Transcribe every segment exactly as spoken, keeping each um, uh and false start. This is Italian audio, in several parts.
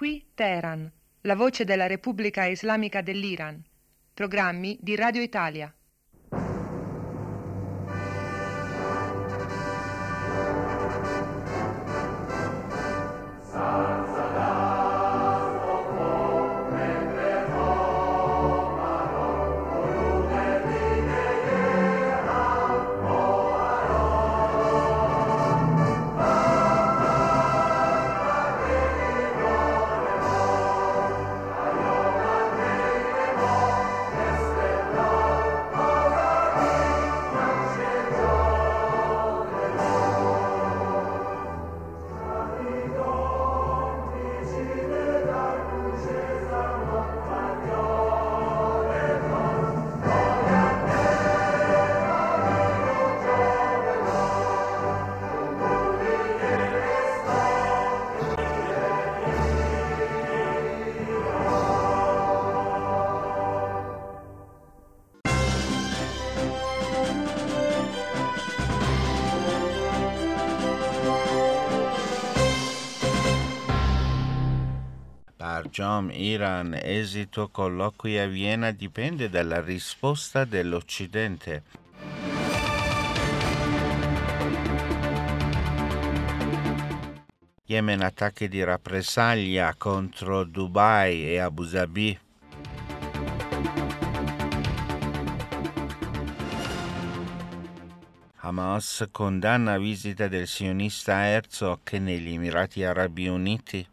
Qui Teheran, la voce della Repubblica Islamica dell'Iran. Programmi di Radio Italia. Barjam Iran, esito colloqui a Vienna dipende dalla risposta dell'Occidente. Yemen, attacchi di rappresaglia contro Dubai e Abu Dhabi. Hamas condanna visita del sionista Herzog negli Emirati Arabi Uniti.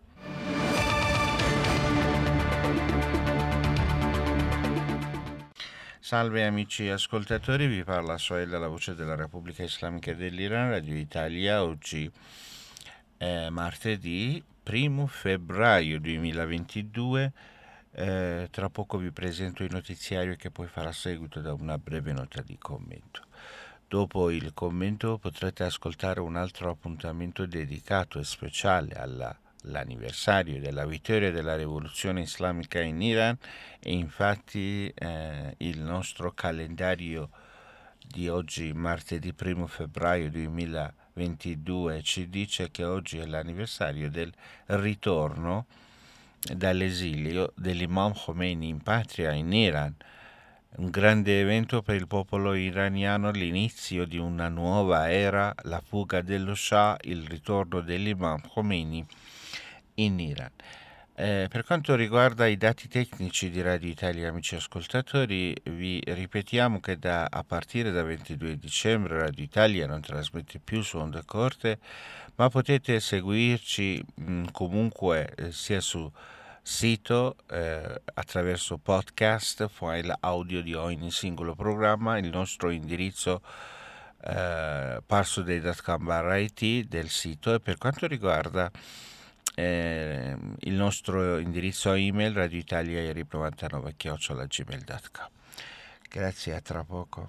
Salve amici ascoltatori, vi parla Sohail dalla voce della Repubblica Islamica dell'Iran, Radio Italia. Oggi è martedì primo febbraio duemilaventidue. Eh, tra poco vi presento il notiziario che poi farà seguito da una breve nota di commento. Dopo il commento potrete ascoltare un altro appuntamento dedicato e speciale alla l'anniversario della vittoria della rivoluzione islamica in Iran, e infatti eh, il nostro calendario di oggi, martedì primo febbraio duemilaventidue, ci dice che oggi è l'anniversario del ritorno dall'esilio dell'Imam Khomeini in patria in Iran, un grande evento per il popolo iraniano, l'inizio di una nuova era, la fuga dello Shah, il ritorno dell'Imam Khomeini in Iran. Eh, per quanto riguarda i dati tecnici di Radio Italia, amici ascoltatori, vi ripetiamo che da, a partire da ventidue dicembre Radio Italia non trasmette più su onde corte, ma potete seguirci mh, comunque eh, sia su sito eh, attraverso podcast, file audio di ogni singolo programma. Il nostro indirizzo eh, parsoday punto com barra it del sito, e per quanto riguarda Eh, il nostro indirizzo email radioitaliaeri novantanove chiocciola gmail punto com. Grazie, a tra poco.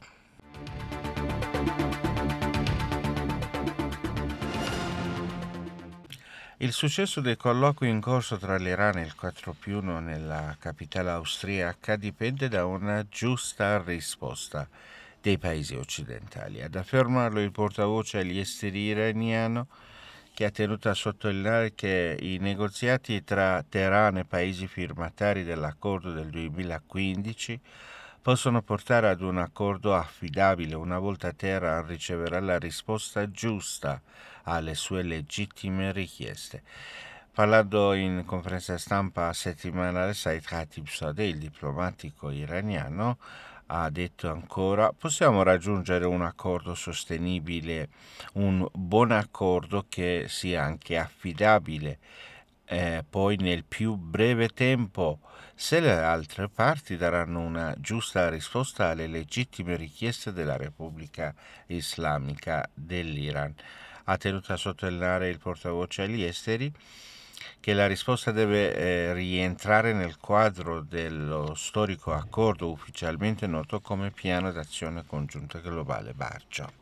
Il successo dei colloqui in corso tra l'Iran e il quattro più uno nella capitale austriaca dipende da una giusta risposta dei paesi occidentali. Ad affermarlo il portavoce agli esteri iraniano, che ha tenuto a sottolineare che i negoziati tra Teheran e paesi firmatari dell'accordo del duemilaquindici possono portare ad un accordo affidabile una volta Teheran riceverà la risposta giusta alle sue legittime richieste. Parlando in conferenza stampa settimanale, Said Khatibzadeh, il diplomatico iraniano, ha detto ancora: possiamo raggiungere un accordo sostenibile, un buon accordo che sia anche affidabile, eh, poi nel più breve tempo, se le altre parti daranno una giusta risposta alle legittime richieste della Repubblica Islamica dell'Iran. Ha tenuto a sottolineare il portavoce agli esteri che la risposta deve eh, rientrare nel quadro dello storico accordo ufficialmente noto come Piano d'azione congiunta globale Barjam.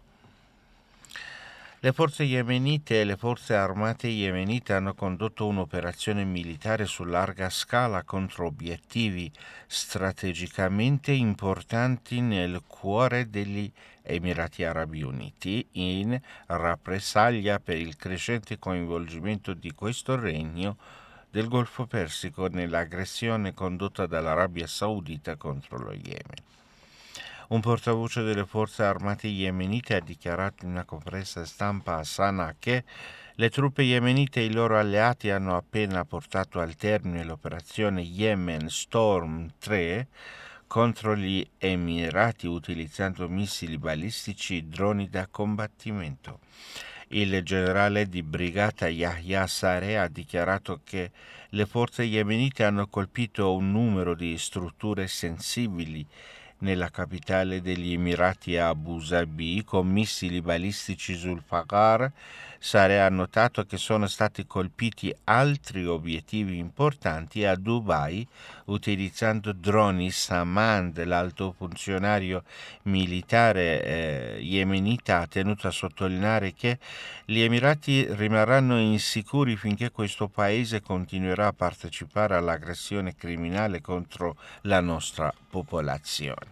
Le forze yemenite e le forze armate yemenite hanno condotto un'operazione militare su larga scala contro obiettivi strategicamente importanti nel cuore degli Emirati Arabi Uniti, in rappresaglia per il crescente coinvolgimento di questo regno del Golfo Persico nell'aggressione condotta dall'Arabia Saudita contro lo Yemen. Un portavoce delle forze armate yemenite ha dichiarato in una conferenza stampa a Sana'a che le truppe yemenite e i loro alleati hanno appena portato al termine l'operazione Yemen Storm tre contro gli Emirati utilizzando missili balistici e droni da combattimento. Il generale di brigata Yahya Sareh ha dichiarato che le forze yemenite hanno colpito un numero di strutture sensibili nella capitale degli Emirati Abu Dhabi con missili balistici sul Fagar. Sareh ha notato che sono stati colpiti altri obiettivi importanti a Dubai utilizzando droni Samand. L'alto funzionario militare eh, yemenita ha tenuto a sottolineare che gli Emirati rimarranno insicuri finché questo paese continuerà a partecipare all'aggressione criminale contro la nostra popolazione.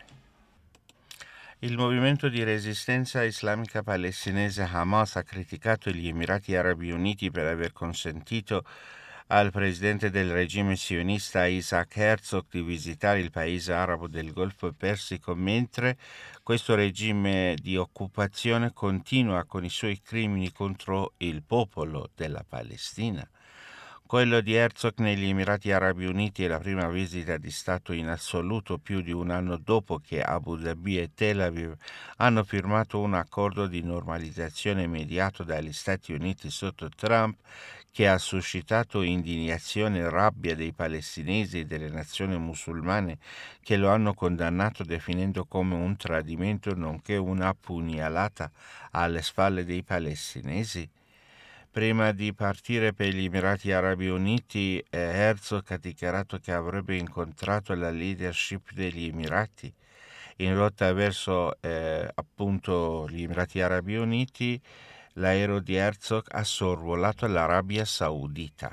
Il movimento di resistenza islamica palestinese Hamas ha criticato gli Emirati Arabi Uniti per aver consentito al presidente del regime sionista Isaac Herzog di visitare il paese arabo del Golfo Persico, mentre questo regime di occupazione continua con i suoi crimini contro il popolo della Palestina. Quello di Herzog negli Emirati Arabi Uniti è la prima visita di Stato in assoluto più di un anno dopo che Abu Dhabi e Tel Aviv hanno firmato un accordo di normalizzazione mediato dagli Stati Uniti sotto Trump che ha suscitato indignazione e rabbia dei palestinesi e delle nazioni musulmane che lo hanno condannato definendo come un tradimento nonché una pugnalata alle spalle dei palestinesi. Prima di partire per gli Emirati Arabi Uniti, eh, Herzog ha dichiarato che avrebbe incontrato la leadership degli Emirati. In rotta verso eh, appunto gli Emirati Arabi Uniti, l'aereo di Herzog ha sorvolato l'Arabia Saudita.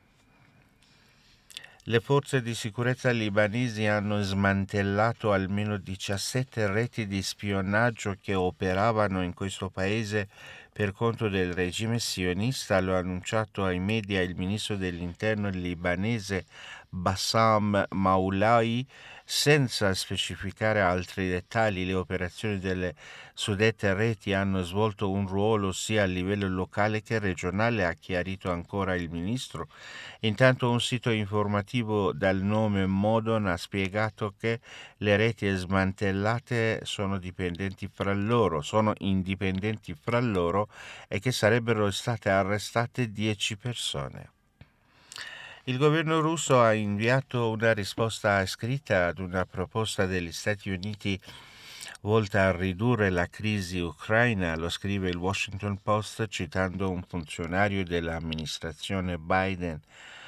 Le forze di sicurezza libanesi hanno smantellato almeno diciassette reti di spionaggio che operavano in questo paese per conto del regime sionista. Lo ha annunciato ai media il ministro dell'interno libanese Bassam Maulawi, senza specificare altri dettagli. Le operazioni delle suddette reti hanno svolto un ruolo sia a livello locale che regionale, ha chiarito ancora il ministro. Intanto un sito informativo dal nome Modon ha spiegato che le reti smantellate sono dipendenti fra loro, sono indipendenti fra loro e che sarebbero state arrestate dieci persone. Il governo russo ha inviato una risposta scritta ad una proposta degli Stati Uniti volta a ridurre la crisi ucraina, lo scrive il Washington Post citando un funzionario dell'amministrazione Biden.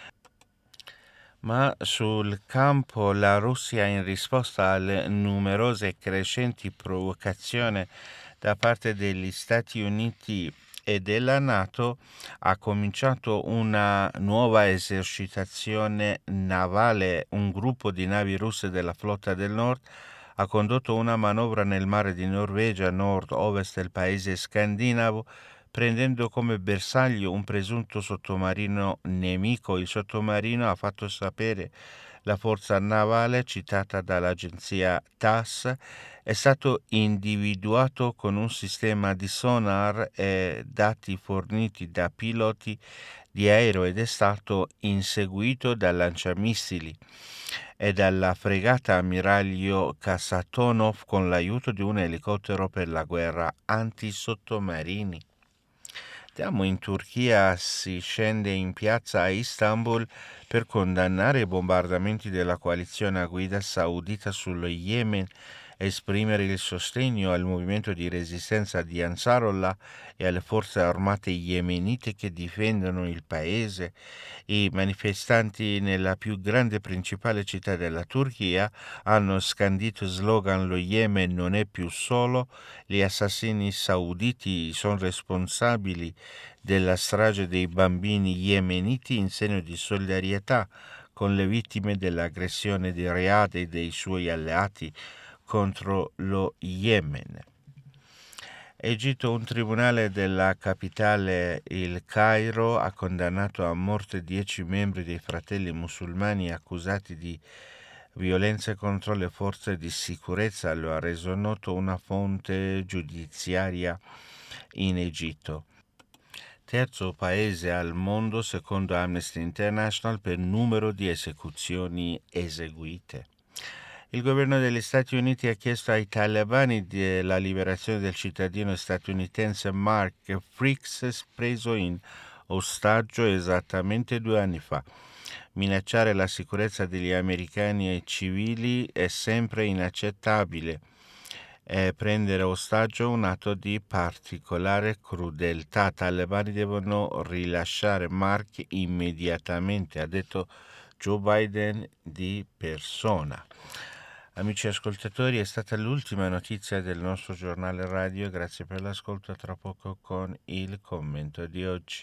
Ma sul campo la Russia, in risposta alle numerose e crescenti provocazioni da parte degli Stati Uniti e della NATO, ha cominciato una nuova esercitazione navale. Un gruppo di navi russe della flotta del Nord ha condotto una manovra nel mare di Norvegia, nord-ovest del paese scandinavo, prendendo come bersaglio un presunto sottomarino nemico. Il sottomarino, ha fatto sapere la forza navale citata dall'agenzia T A S S, è stato individuato con un sistema di sonar e dati forniti da piloti di aereo ed è stato inseguito dal lanciamissili e dalla fregata ammiraglio Kasatonov con l'aiuto di un elicottero per la guerra antisottomarini. Andiamo in Turchia, si scende in piazza a Istanbul per condannare i bombardamenti della coalizione a guida saudita sullo Yemen, esprimere il sostegno al movimento di resistenza di Ansarullah e alle forze armate yemenite che difendono il paese. I manifestanti nella più grande e principale città della Turchia hanno scandito slogan "Lo Yemen non è più solo", gli assassini sauditi sono responsabili della strage dei bambini yemeniti, in segno di solidarietà con le vittime dell'aggressione di Riyadh e dei suoi alleati contro lo Yemen. Egitto, un tribunale della capitale, il Cairo, ha condannato a morte dieci membri dei Fratelli Musulmani accusati di violenze contro le forze di sicurezza, lo ha reso noto una fonte giudiziaria in Egitto. Terzo paese al mondo, secondo Amnesty International, per numero di esecuzioni eseguite. Il governo degli Stati Uniti ha chiesto ai talebani la liberazione del cittadino statunitense Mark Fricks, preso in ostaggio esattamente due anni fa. Minacciare la sicurezza degli americani e civili è sempre inaccettabile. E prendere ostaggio un atto di particolare crudeltà. I talebani devono rilasciare Mark immediatamente, ha detto Joe Biden di persona. Amici ascoltatori, è stata l'ultima notizia del nostro giornale radio. Grazie per l'ascolto. Tra poco con il commento di oggi.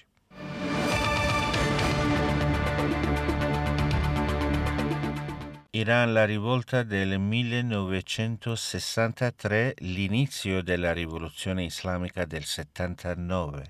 Iran, la rivolta del millenovecentosessantatré, l'inizio della rivoluzione islamica del settantanove.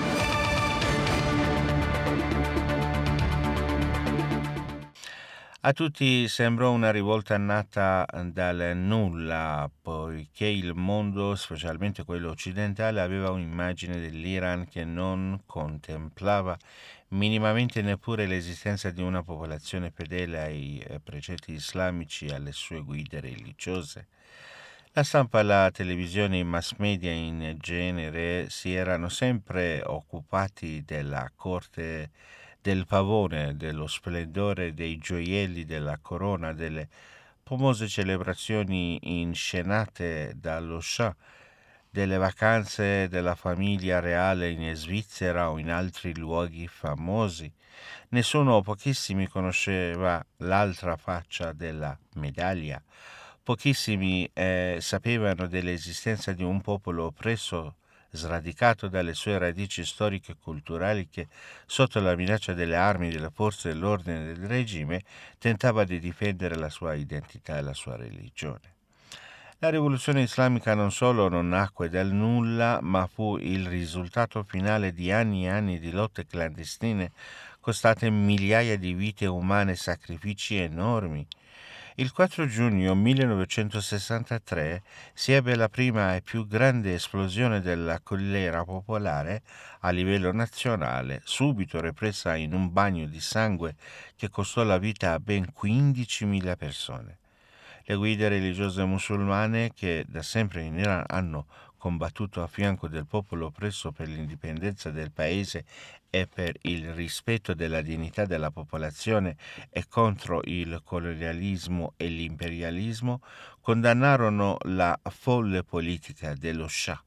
A tutti sembrò una rivolta nata dal nulla, poiché il mondo, specialmente quello occidentale, aveva un'immagine dell'Iran che non contemplava minimamente neppure l'esistenza di una popolazione fedele ai precetti islamici e alle sue guide religiose. La stampa, la televisione e i mass media in genere si erano sempre occupati della corte del pavone, dello splendore dei gioielli, della corona, delle famose celebrazioni inscenate dallo Shah, delle vacanze della famiglia reale in Svizzera o in altri luoghi famosi. Nessuno o pochissimi conosceva l'altra faccia della medaglia. Pochissimi eh, sapevano dell'esistenza di un popolo oppresso, sradicato dalle sue radici storiche e culturali, che, sotto la minaccia delle armi, delle forze dell'ordine del regime, tentava di difendere la sua identità e la sua religione. La rivoluzione islamica non solo non nacque dal nulla, ma fu il risultato finale di anni e anni di lotte clandestine, costate migliaia di vite umane e sacrifici enormi. Il quattro giugno millenovecentosessantatré si ebbe la prima e più grande esplosione della collera popolare a livello nazionale, subito repressa in un bagno di sangue che costò la vita a ben quindicimila persone. Le guide religiose musulmane, che da sempre in Iran hanno combattuto a fianco del popolo oppresso per l'indipendenza del paese e per il rispetto della dignità della popolazione e contro il colonialismo e l'imperialismo, condannarono la folle politica dello Shah.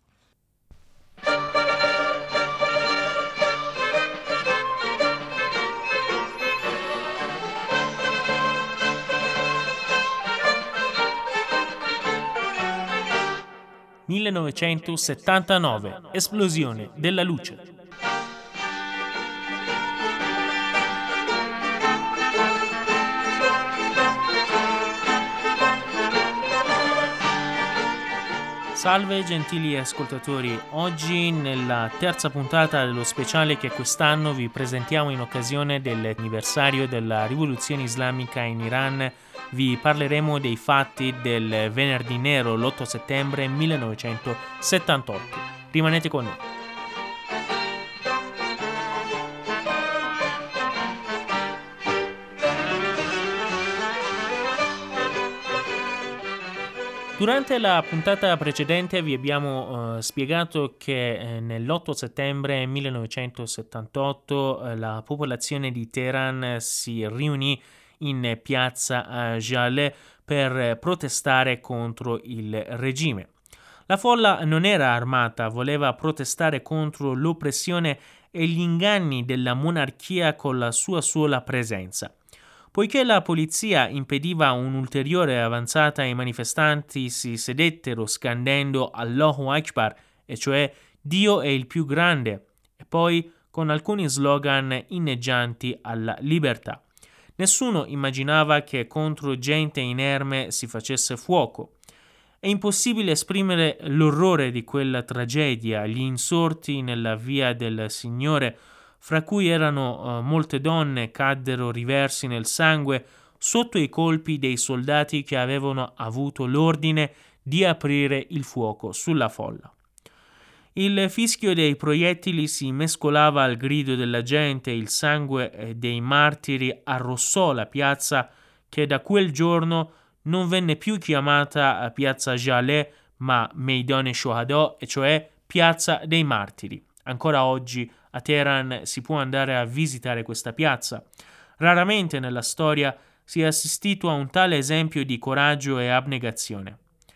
millenovecentosettantanove, esplosione della luce. Salve gentili ascoltatori, oggi nella terza puntata dello speciale che quest'anno vi presentiamo in occasione dell'anniversario della rivoluzione islamica in Iran, vi parleremo dei fatti del venerdì nero, l'otto settembre millenovecentosettantotto. Rimanete con noi. Durante la puntata precedente vi abbiamo uh, spiegato che eh, nell'otto settembre millenovecentosettantotto eh, la popolazione di Teheran si riunì in piazza uh, Jaleh per protestare contro il regime. La folla non era armata, voleva protestare contro l'oppressione e gli inganni della monarchia con la sua sola presenza. Poiché la polizia impediva un'ulteriore avanzata, i manifestanti si sedettero scandendo Allahu Akbar, e cioè Dio è il più grande, e poi con alcuni slogan inneggianti alla libertà. Nessuno immaginava che contro gente inerme si facesse fuoco. È impossibile esprimere l'orrore di quella tragedia. Gli insorti nella via del Signore, fra cui erano uh, molte donne, caddero riversi nel sangue sotto i colpi dei soldati che avevano avuto l'ordine di aprire il fuoco sulla folla. Il fischio dei proiettili si mescolava al grido della gente, il sangue dei martiri arrossò la piazza che da quel giorno non venne più chiamata Piazza Jaleh, ma Meydan Shohada, e cioè Piazza dei Martiri. Ancora oggi a Teheran si può andare a visitare questa piazza. Raramente nella storia si è assistito a un tale esempio di coraggio e abnegazione.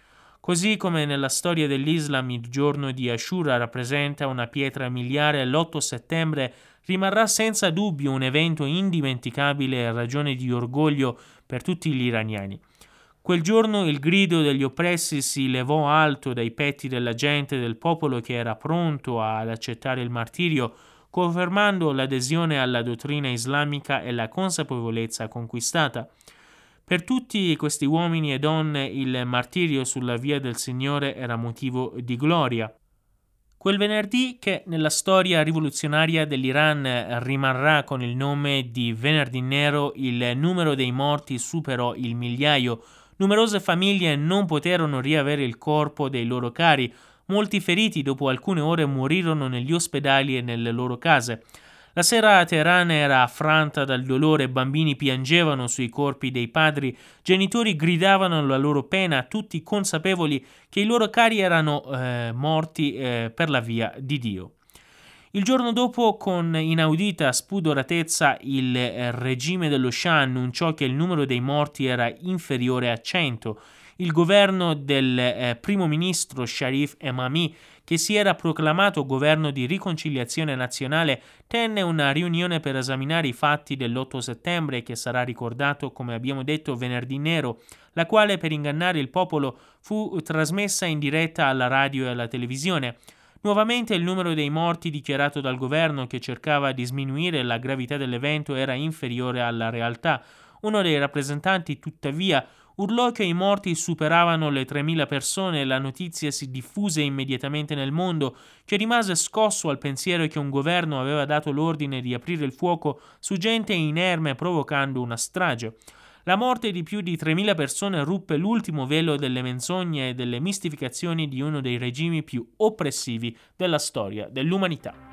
Così come nella storia dell'Islam il giorno di Ashura rappresenta una pietra miliare, l'otto settembre rimarrà senza dubbio un evento indimenticabile e ragione di orgoglio per tutti gli iraniani. Quel giorno il grido degli oppressi si levò alto dai petti della gente, del popolo che era pronto ad accettare il martirio, confermando l'adesione alla dottrina islamica e la consapevolezza conquistata. Per tutti questi uomini e donne il martirio sulla via del Signore era motivo di gloria. Quel venerdì, che nella storia rivoluzionaria dell'Iran rimarrà con il nome di Venerdì Nero, il numero dei morti superò il migliaio. Numerose famiglie non poterono riavere il corpo dei loro cari. Molti feriti dopo alcune ore morirono negli ospedali e nelle loro case. La sera a Teheran era affranta dal dolore, bambini piangevano sui corpi dei padri, genitori gridavano la loro pena, tutti consapevoli che i loro cari erano eh, morti eh, per la via di Dio. Il giorno dopo, con inaudita spudoratezza, il eh, regime dello Shah annunciò che il numero dei morti era inferiore a cento. Il governo del eh, primo ministro Sharif Emami, che si era proclamato governo di riconciliazione nazionale, tenne una riunione per esaminare i fatti dell'otto settembre, che sarà ricordato, come abbiamo detto, Venerdì Nero, la quale per ingannare il popolo fu trasmessa in diretta alla radio e alla televisione. Nuovamente il numero dei morti dichiarato dal governo, che cercava di sminuire la gravità dell'evento, era inferiore alla realtà. Uno dei rappresentanti, tuttavia, urlò che i morti superavano le tremila persone e la notizia si diffuse immediatamente nel mondo, che rimase scosso al pensiero che un governo aveva dato l'ordine di aprire il fuoco su gente inerme, provocando una strage. La morte di più di tremila persone ruppe l'ultimo velo delle menzogne e delle mistificazioni di uno dei regimi più oppressivi della storia dell'umanità.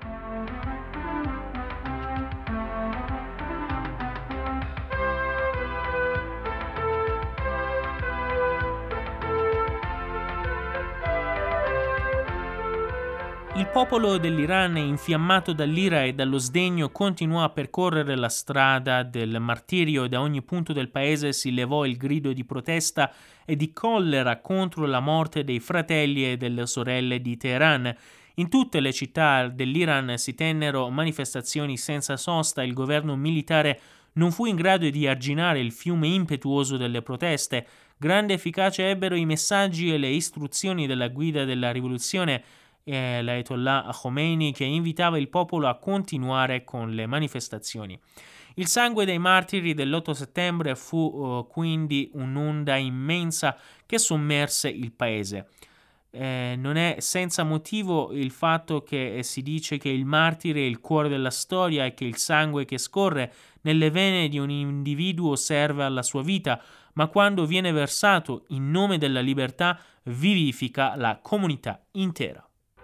Il popolo dell'Iran, infiammato dall'ira e dallo sdegno, continuò a percorrere la strada del martirio e da ogni punto del paese si levò il grido di protesta e di collera contro la morte dei fratelli e delle sorelle di Teheran. In tutte le città dell'Iran si tennero manifestazioni senza sosta. Il governo militare non fu in grado di arginare il fiume impetuoso delle proteste. Grande efficacia ebbero i messaggi e le istruzioni della guida della rivoluzione, e l'Ayatollah Khomeini, che invitava il popolo a continuare con le manifestazioni. Il sangue dei martiri dell'otto settembre fu uh, quindi un'onda immensa che sommerse il paese. Eh, non è senza motivo il fatto che eh, si dice che il martire è il cuore della storia e che il sangue che scorre nelle vene di un individuo serve alla sua vita, ma quando viene versato in nome della libertà vivifica la comunità intera.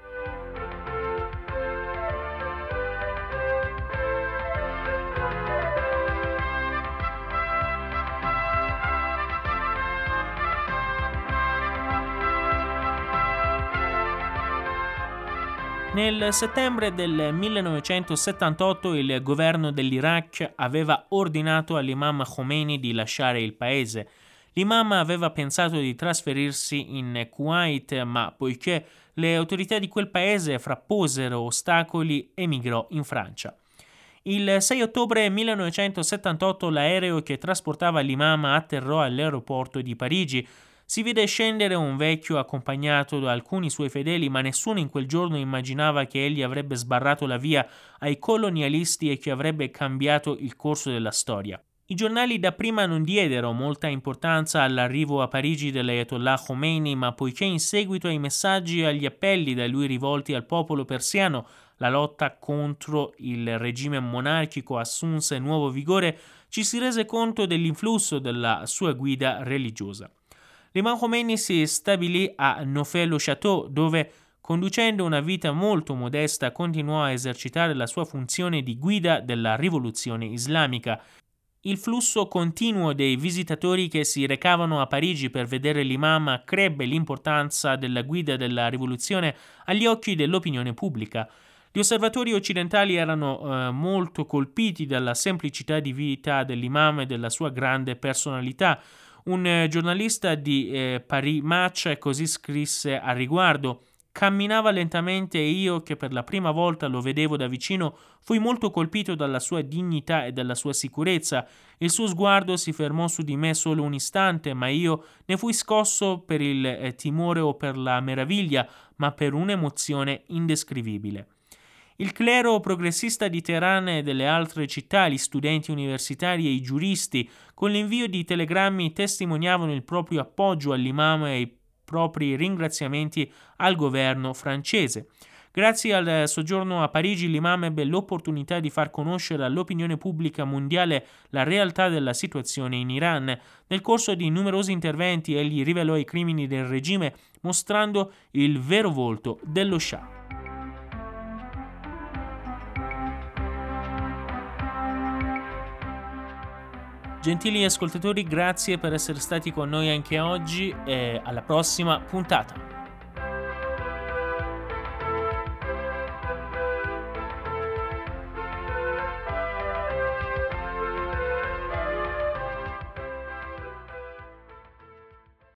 Nel settembre del millenovecentosettantotto il governo dell'Iraq aveva ordinato all'imam Khomeini di lasciare il paese. L'imam aveva pensato di trasferirsi in Kuwait, ma poiché le autorità di quel paese frapposero ostacoli, emigrò in Francia. Il sei ottobre millenovecentosettantotto l'aereo che trasportava l'imam atterrò all'aeroporto di Parigi. Si vide scendere un vecchio accompagnato da alcuni suoi fedeli, ma nessuno in quel giorno immaginava che egli avrebbe sbarrato la via ai colonialisti e che avrebbe cambiato il corso della storia. I giornali dapprima non diedero molta importanza all'arrivo a Parigi dell'Ayatollah Khomeini, ma poiché in seguito ai messaggi e agli appelli da lui rivolti al popolo persiano la lotta contro il regime monarchico assunse nuovo vigore, ci si rese conto dell'influsso della sua guida religiosa. L'imam Khomeini si stabilì a Neaufet-le-Château, dove, conducendo una vita molto modesta, continuò a esercitare la sua funzione di guida della rivoluzione islamica. Il flusso continuo dei visitatori che si recavano a Parigi per vedere l'imam accrebbe l'importanza della guida della rivoluzione agli occhi dell'opinione pubblica. Gli osservatori occidentali erano eh, molto colpiti dalla semplicità di vita dell'imam e della sua grande personalità. Un eh, giornalista di eh, Paris Match così scrisse al riguardo: «Camminava lentamente e io, che per la prima volta lo vedevo da vicino, fui molto colpito dalla sua dignità e dalla sua sicurezza. Il suo sguardo si fermò su di me solo un istante, ma io ne fui scosso per il eh, timore o per la meraviglia, ma per un'emozione indescrivibile». Il clero progressista di Teheran e delle altre città, gli studenti universitari e i giuristi, con l'invio di telegrammi testimoniavano il proprio appoggio all'imam e i propri ringraziamenti al governo francese. Grazie al soggiorno a Parigi, l'imam ebbe l'opportunità di far conoscere all'opinione pubblica mondiale la realtà della situazione in Iran. Nel corso di numerosi interventi egli rivelò i crimini del regime, mostrando il vero volto dello Shah. Gentili ascoltatori, grazie per essere stati con noi anche oggi e alla prossima puntata.